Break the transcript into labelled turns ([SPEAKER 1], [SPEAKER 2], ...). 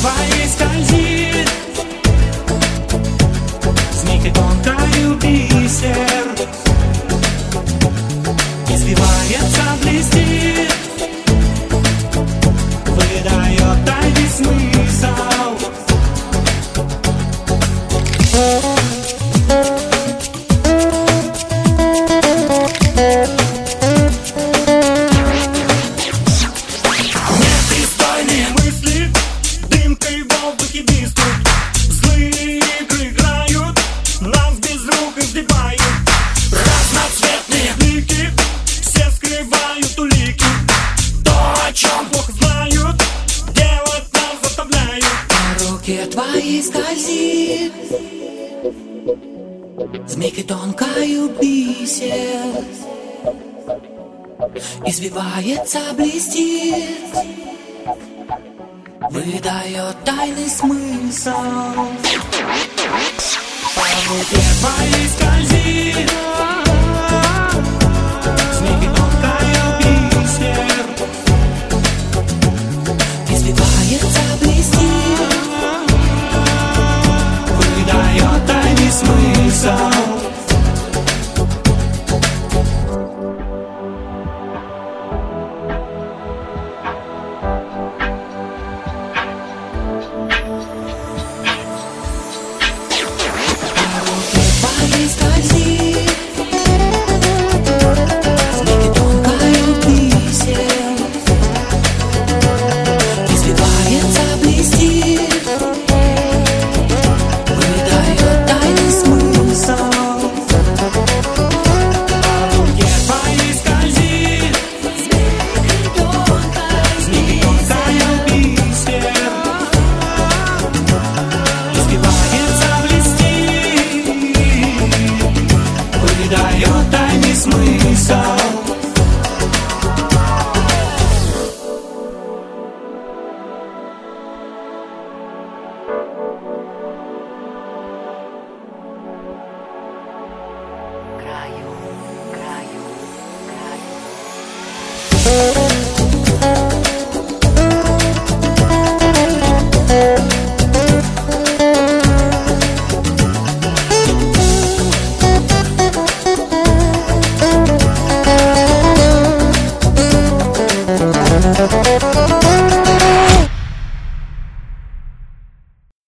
[SPEAKER 1] твоей скользит, змейкой тонкою бисер, извивается, блестит, выдает тайный смысл. Непристойные мысли дымкой в воздухе виснут, злые игры играют, нас без рук издевают. Разноцветные блики все скрывают улики, то, о чем плохо знают, делать нас заставляют. По руке твоей скользит, змейкой тонкою бисер, извивается, блестит, выдает тайный смысл. По руке твоей скользит,